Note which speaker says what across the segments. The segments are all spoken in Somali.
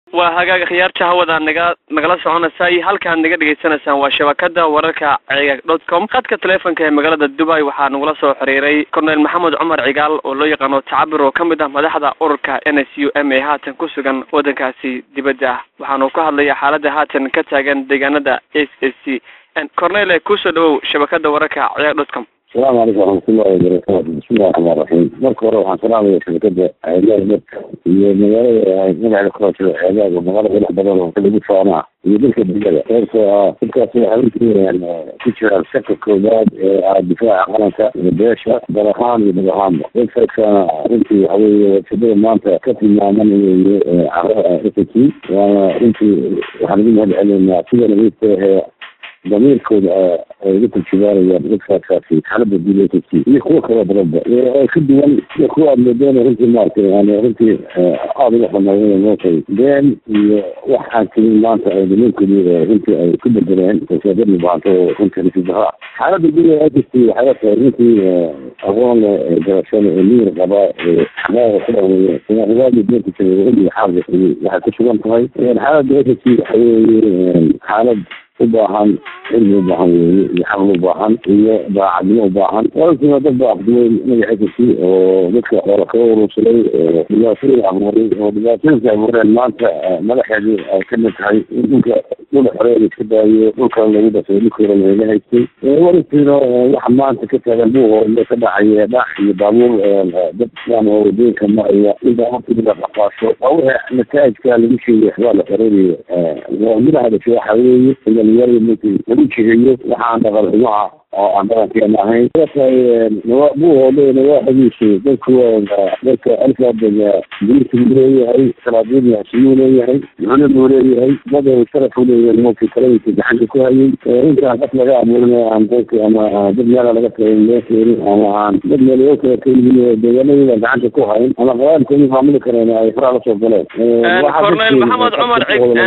Speaker 1: waa hagaaga khiyaarta hawada nagala soconaysay halkaan naga dhageysanaysaan waa shabakada wararka cigaag.com khadka telefoonka ee magaalada Dubai waxaa nagula soo xiriiray Colonel Maxamed Cumar Cigaal oo loo yaqaan Tacabir oo kamid ah madaxda ururka NSUM ee haatan ku sugan wadankaasi dibadda waxaanu ka hadlayaa xaaladda haatan ka taagan deegaanada SSC Colonel ku soo dhaw shabakada wararka cigaag.com.
Speaker 2: السلام عليكم ورحمة الله وبركاته. بسم الله الرحمن الرحيم. مركز روح السلام عليكم شبكة علاج مكة. هي مجال نبع الكرة العلاج ومجال غير بدل وكل بيتفاعل. يدرك الدجاجة. تلك في حوالي يعني تشعر شكل كودات الدفاع قناة الباشا برهان برهان. تلك أنت حوالي شباب ما أنت كتب مع من إتكي وأنت حنقول هذا العلم كذا نبيت ضمير كود ذكر شبارة ذكر في حلب الدولة يخوك رب خدوا يخوك الذين رنتي مارك يعني رنتي قاضي حماية موقعي بين واحد كلمة مانتا ضمير كبير رنتي كل الدرين تشابرني بعضه رنتي في الظهر حلب الدولة أجلسي حياة رنتي أغوان دراسان أمير غباء حماية خلوه غباء الدولة تشابرني حاجة لحد شوان طهي يعني حلب أجلسي حلب وباهن علم وباهن يحمل وباهن هي بعدين وباهن ولكن هذا بعدين من يحكي وذكر ورقة ورسلي بلاسل عمري وبلاسل عمري ما حاجة كلمة هاي ممكن كل حرية كده يمكن لو بس يذكر اللي هيك ورسلنا وحمان تكتب البوه اللي تبع يدعي ضمور دكتور ودين كما هي إذا ما تقدر تقاشه أو نتائج كان يمشي حوالي حريري ومن هذا الشيء حوالي يلي ممكن يمشي وحان غيرها عندنا في معين نوابوه لين واحد يشي ذلك ألفا بنيت المدرية هاي سرابين يعشيون هاي عن المدرية هاي بدأ يشتركوا لي الموكي كلامي تجحنكوا هاي انت هتطلع أمورنا عن ذلك أنا بدنا على لك أنا بدنا ليوك كل ديالي اللي عندكوا هاي أنا غير كل عامل كرنا يفرع صوت بلاد
Speaker 1: كورنيل محمد عمر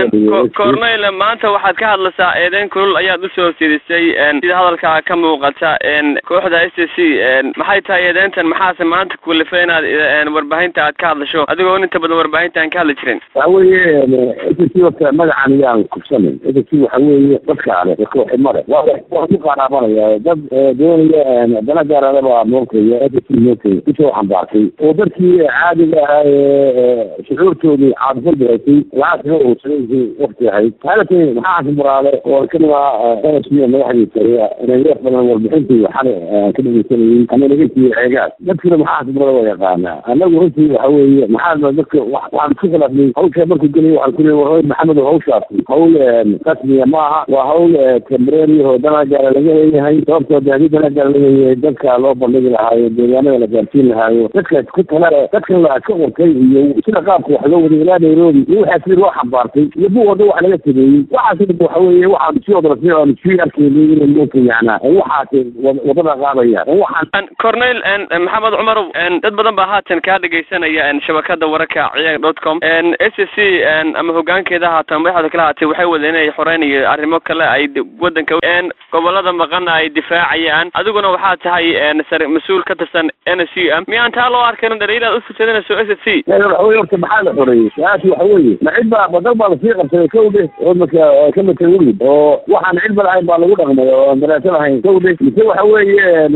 Speaker 1: كورنيل ما أنت واحد كهذا لسائدين كل أيام بسوا سيدي إذا هذا كموقتا kooxda SSC maxay tahay eedeyntan maxaa maanta ku lifeenaad warbaahinta aad ka hadlasho adigoo inta badan warbaahinta aan ka hadli jirin
Speaker 2: waxa SSC wata magacan ayaan ku sameeyay SSC waxa weeye dadka ale koox mare waa ku qaraabanayaa dad doonaya dana gaarada waa moolkaya SSC moolkay ku xambaartay oo dadkii caadiga ah shucuurtoodii caadfadayay laasoo oo sameeyay waqti ahayd halkii maxaa muraale oo kanwa SSC madaxdiisa بدل والبحثي وحنا كده بنسوي أنا لقيت عجاز نذكر محاسب ولا يقانا أنا قلت حوي محاسب ذكر وعن كذا لي هو شباب كل وعن كل وهو محمد وهو شاطر هو قسمي معه وهو تمريري هو ده جال لي هاي صوت ده جال لي ذكر الله بالله هاي الدنيا ولا جالسين هاي ذكر كنت أنا ذكر أشوف كي كذا قاب وحلو ولا يروي يحسب واحد بارتي يبوه ده على كذي واحد حوي واحد شو ضرب فيه أكيد ممكن يعني وضبط غابية
Speaker 1: كورنيل محمد عمر dad badan baa haatan ka dhageysanaya shabakada wararka ciyaag.com SSC ama hogaankeeda haatan madaxda kala haatay waxay wadeen inay xoreynayaan arrimo kale ay wadanka gobolada maqan ay difaacayaan adiguna waxa tahay mas'uul ka tirsan NSUM miyaan taa loo arkin dariiqada u fududeynayo SSC
Speaker 2: horta maxaa la xoreeyay saasi waxa weeye macibba badal baa la sii qabtay kowde oo marka kama tawlid oo waxaan cilmi lahayn baa lagu dhaqmay oo daraasad lahayn كودي يسوي حوي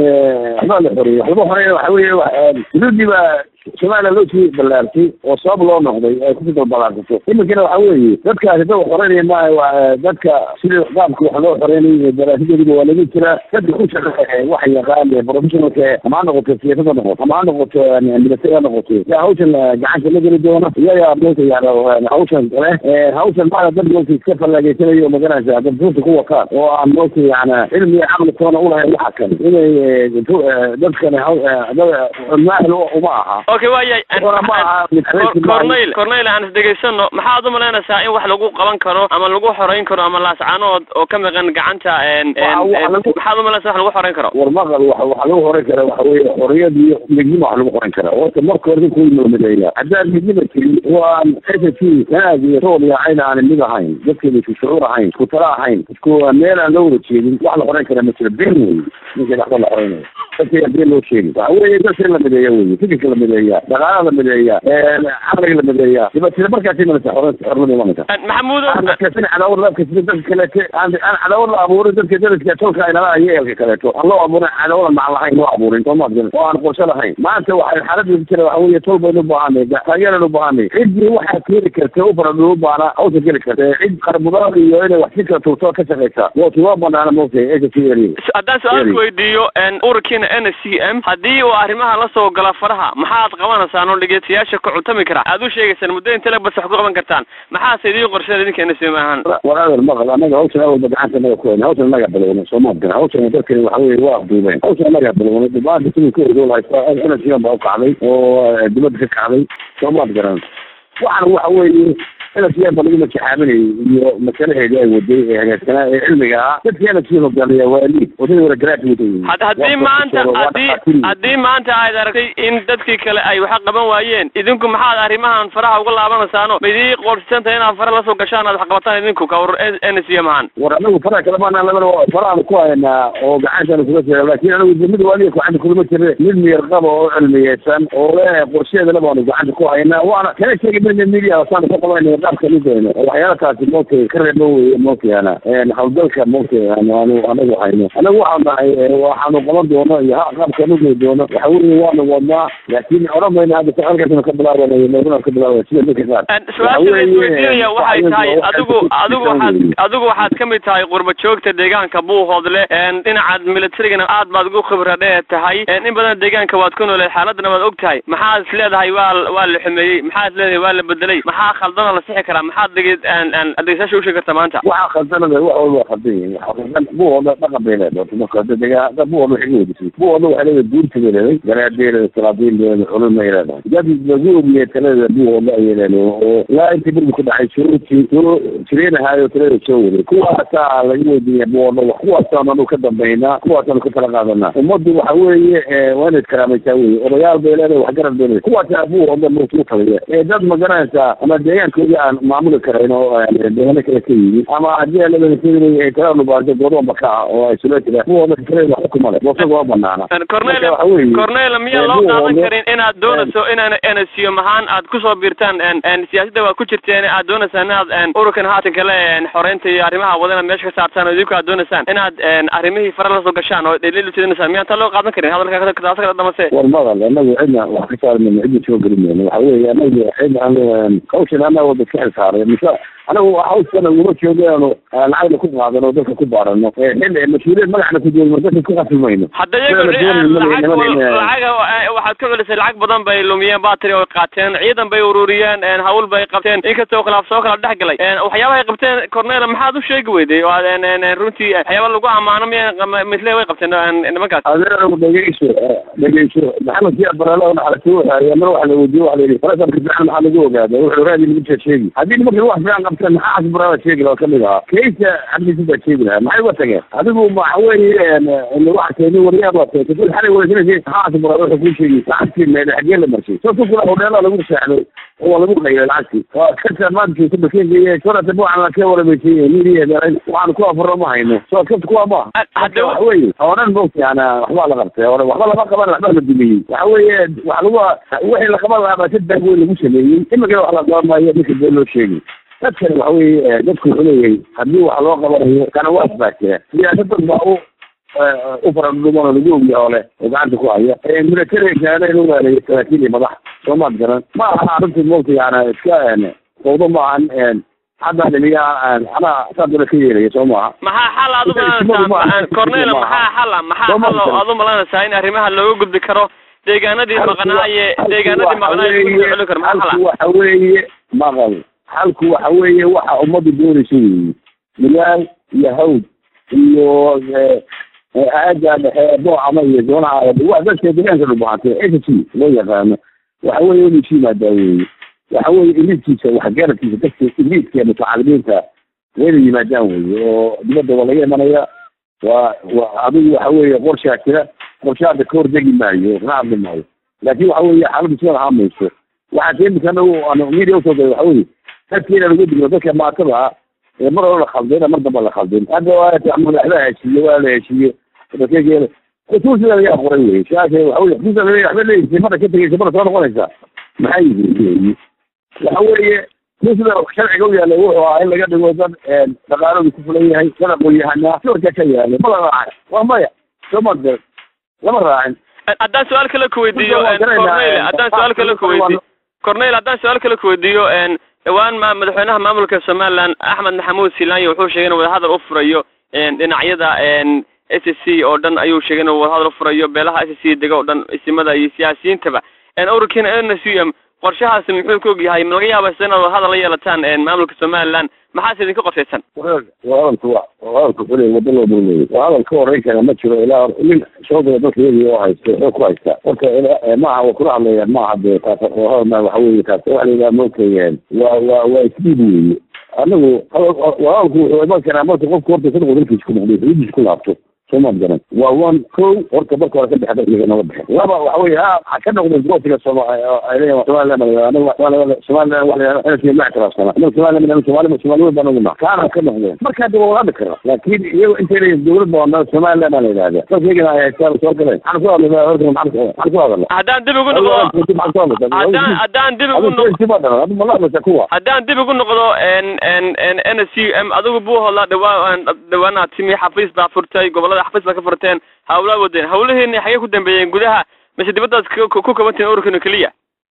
Speaker 2: حمال الحرية حوي جدودي بقى شمال لوشي بلارتي وصاب له نهضي كنت بالبلاغته إما كده حوي ذاتك هتدو حريني ما ذاتك سيري قامك وحلو حريني دراسية دي ولا كده ذاتك خوش وحي يقال بروفيشنال ما نغط في هذا نغط ما نغط يعني مدرسية نغط يا هوشن جعانك اللي جري دونا يا بنتي يعني هوشن هوشن بعد ده في كيف اللي جيت لي يوم جرى ده بنتي هو كان وعم نوتي يعني علمي عمل كونه اولها يحكم إنه ذاتك ما له ومعها
Speaker 1: اوكي وايي كورنيل aan isdegeysano maxaad u maleynaysaa in wax lagu qaban karo ama lagu xoreyn karo ama laascaanood oo ka maqan gacanta maxaad u maleynaysaa wax lagu xoreyn karo
Speaker 2: warmaqal waxa lagu xoreyn karo waxa weeye xorriyadii midnimo wax lagu xoreyn karo oo marka hore ku yimaadaya hadaa midnimo keli waa SSC naadi Soomaaliya aan mid ahayn dadkii ku shucuur ahayn ku tala ahayn isku meel aan loo jeedin wax la xoreyn karo ma jiro been weey ninka la xoreyn dadkii been loo sheegay waxa weeye dadkii la mideeyay weeye mideeyaa dhaqaalaha la mideeyaa caqliga la mideeyaa sida markaasi malasa xornimada imanaysa
Speaker 1: maxamuud
Speaker 2: cadaawad la kasida dadka kaleete aan cadaawad la abuurin dadka daraska tolka ay nala yeelka kaleeto aan loo abuurin cadaawad ma lahayn loo abuurin Soomaaliya oo aan qorshe lahayn maanta waxay xaaladdu jira waxa weeye tolba inuu baahanay taageero baahanay cidii waxa keeni karta u baradho baana oo geli karta cid qarbudaad iyo inay wax ka turto ka shaqeysa oo tuwa banana moofay ee fiiriyo
Speaker 1: haddaan su-aal ku weydiiyo ururkiina NCM haddii uu arrimaha la soo gala faraha maxaad qabanaysaan oo dhageystayaasha ku cutami kara aad u sheegaysaan muddo inta la bas wax ku qaban kartaan maxaa sidii qorsheed idinka NCM ahaan
Speaker 2: walaal maqal anaga hawshan awal badacanta naga ku hawshan naga bilowna Soomaaliya hawshan dadkani waxa weeye waa duubeen hawshan naga bilowna dibadda sidii ku horeysa NCM baa qaaday oo dibadda ka qaaday Soomaaliya waxaan waxa weeye NCM baa lagu majaxaaminay iyo mas'alaheedii ay waday ee hagaagsanaa ee cilmiga ah dadkii NCM hogaamiya waa liid wadada wada garaadkii
Speaker 1: haddii maanta aad aragtay in dadkii kale ay wax qaban waayeen idinku maxaad arrimahan faraha uga laabanaysaano midii qorsheynta inaad faraha la soo gashaan aad wax qabataan idinku ka war NCM ahaan
Speaker 2: war anagu faraha kale ma nala faraha ku haynaa oo gacantan kula jira laakiin anagu mid waliba ku cad kulma jira mid miyar qabo oo cilmiyeysan oo leh qorsheeda la baanu gacanta ku haynaa waana kala sheegay in media saan ku qabanay qaabka lidayna waxyaalahaas mootay ka reebo mootayana hawdalka mootayana anagu hayno anagu waxaanu qaban doono iyo qaabka lagu doono waxa weeye waanu wadnaa laakiin oramayna hadda halkaasna ka bilaabanay meelna ka bilaabay sida dadka qaar
Speaker 1: su'aasha waxay tahay adigu waxaad ka mid tahay qurba joogta deegaanka Buuhoodle dhinaca militariga aad baad ugu khibrad tahay in badan deegaanka waad ku noolay xaaladna waad ogtahay maxaad leedahay waa la xumeeyay maxaad leedahay waa la bedelay maxaa khaldan la sixi karaa maxaad dhageystayaasha u sheegi kartaa maanta
Speaker 2: waxa khaldanada wax walba khaldin waxa Buuhoodle dhaqan beeleed oo marka deegaanka Buuhoodle xigay disay Buuhoodle waxa leeyahay guurta leeyahay garaadeeda salaadiin culumma leeyahay dad laguuriye talada Buuhoodle ay leeyahay oo la inta birku ku dhacay jireenahayo talada soo waday kuwaasa lagu weydiiyay Buuhoodle kuwaasana uu ka dambeeyna kuwaasana ka tala qaadana ummaddu waxa weeye waa inay karaamaysaa weeye odayaal beeleed wax garad beeleed kuwaasa Buuhoodle markuu taliyay dad ma garanaysa ama deegaankooda aan maamuli karayno deegaanka kale ka yimid ama haddii la leeyahay ay kala nubaado go'doon baka oo ay soo leeyahay Buuhoodle kale wax ku malay waa banaana
Speaker 1: Cornel miya loo qaadan karin inaad doonayso inaan NCM ahaan aad ku soo biirtaan siyaasadda waa ku jirteen aad doonaysaan inaad ururkan haatan kale xoreynta iyo arrimaha wadana meesha ka saartaan idinku aad doonaysaan inaad arrimihii fara la soo gashaan oo dheelil tidinaysan miya ta loo qaadan karin hadalka ka damase
Speaker 2: war madal anagu cidna wax ka saarnay cidna soo galinayna waxa weeye anagu cidna hawshan anagu dadka saaray misal anagu hawshan ugu joogaano lacag ku qaadano dadka ku baarano mas'uuliyad magacna ku joogo dadka ku qasmayno
Speaker 1: hadda waxaad ka celisay lacag badan bay lumiyeen baatri oo qaateen ciidan bay ururiyeen hawl bay qabteen inkastoo khilaaf soo kala dhex galay waxyaabaha ay qabteen Cornel maxaad u sheegi weyday oo runtii waxyaabo lagu amaano misle way qabteen nimankaas
Speaker 2: adeer dhageyso maxamed siyaad baralo waxa soo hayaa mar waxa la weydiyo waxa la yiri farasan ka fiican waxa lagu ogaaday wuxuu raadi lagu sheegi haddii markii wax fiican qabteen maxaa baralo sheegi loo kamid ah kaysa hadii sheegi lahaa maxay u tagay adigu ma weeye in wax keenay wariyaad waa tahay xalay wariyaad maxaa baralo ku sheegi lacagtii meel xagee la marshay soo ku kula hodheelo lagu saxdo oo lagu qeeyay lacagtii waa ka maanta ku bakeeyay shorata buu aan ka warabeeyay niiriyeeda waxaan ku afro ma hayno soo ka ku ma hadda wax weeye hooran boogtiana waxba la qabtay waxba lama qaban waxba la dumiyay waxa weeye wax lagu wixii la qaban lahaa saddex weyn lagu sameeyay imika wax la qabanaayo dadka loo sheegay dadkan waxa weeye dadku wuxuu leeyahay haddii wax loo qabanayo kana waa isbaatee siyaasadda baa u faradhumaan lagu ogyahay ole oo gacanta ku haya militariga inuu leeyahay saraakiil madax Soomaad garan ma aha arrintii moogtayana iska qowdo ma aan hadda dhaliya ana saddex ka yeelay Soomaa
Speaker 1: maxaa xal aad u malanaysaa Cornel maxaa xal aad u malanaysaa in arrimaha looga gudbi karo deegaanadii maqnaaye ku karo maxaa
Speaker 2: waxa weeye maqal halku waxa weeye waxa ummaddu doonayso milaal iyo hawd iyo aaga booca iyo zoonaha waa dadka deegaanka u baahatay ACC loo yaqaan waxa weeye inuu yimaadaan waxa weeye ilidkiisa wax gaarkiisa dadka ilidkiisa mutacalimiinta weyn yimaadaan weeye oo dibadda wala yeemanaya waa adigu waxa weeye qorshaada ka hordegi maayo raacdi maayo laakiin waxa weeye xaaladdu sida haamayso waxa keentay inuu media soo waxa weeye dadkiina lagu digo dadka maatada mar hore la khaldeen mar dambe la khaldeen hadda waa taamul ahla heshiye waa la heshiye dadkeena خصوصا يا قرية شاشه خصوصا يا حبيبي مرة كنت مرة صار قرية محيي وحوي مثل شرع قوي اللي هو إلا قد الوزن تقارب الكفلية هي سنة قوية هنا شو كشيء يعني ما راعي وما شو مقدر لما راعي
Speaker 1: أدان سؤال كله كويديو كورنيل أدان سؤال كله كويدي كورنيل أدان سؤال كله كويديو وان ما مدحونها مملكة سومالان أحمد محمود سيلاني وحوش شيئين وهذا الأفريو دhinaciyada SSC oo dhan ayuu sheegay oo hadal furayo beelaha SSC deegaw dhan ismada iyo siyaasiyiintaba ururkan NSUM qorshahaas muxuu ku yahay ma laga yaabaa sanad hadal la yeelataan maamulka Soomaaliland maxaa idin ka qorshaysan
Speaker 2: وهذا كله ودلوا بالله وهذا الكوري كان مشروع إلى من شغل الدكتوري وهاي كويس ما هو كل عملية ما حد وهذا ما حوي كاتو على ممكن ويسيبوا أنا وهذا كان عملت قف كورت كده ودرك يشكون عليه يجي يشكون عبته ثم بدنا وان كو وركبك ولا كده حدا يجي نوضح لا وحوي ها كنا نقول الجوت كده سؤال أنا سؤال أنا في معترف أنا سؤال من سؤال بنوما كان كنا ما كان هو ذكر لكن أنت الدولة بنا سؤال لا ما هذا بس يجي يا سؤال كده أنا سؤال أنا سؤال
Speaker 1: هذا دي بيقول هذا دي بيقول هذا دي بيقول نقول ان NSUM أدو بوه الله دوانا تيمي حفيظ دافرتاي قبل حفيظ لك فرتين هؤلاء ودين هؤلاء هني حياة كدن بين جودها مش دبتها كوكا بنتين أوركن كلية